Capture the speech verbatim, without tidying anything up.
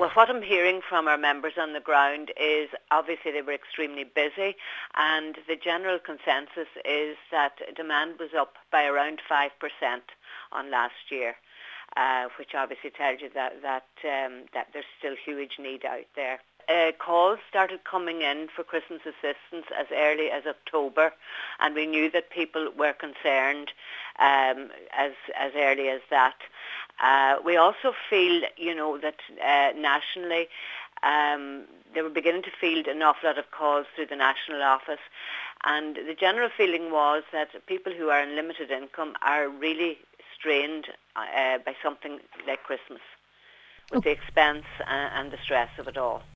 Well, what I'm hearing from our members on the ground is obviously they were extremely busy, and the general consensus is that demand was up by around five percent on last year, uh, which obviously tells you that, that, um, that there's still huge need out there. Uh, calls started coming in for Christmas assistance as early as October, and we knew that people were concerned um, as as early as that. Uh, we also feel, you know, that uh, nationally um, they were beginning to field an awful lot of calls through the national office, and the general feeling was that people who are on limited income are really strained uh, by something like Christmas, with the expense and, and the stress of it all.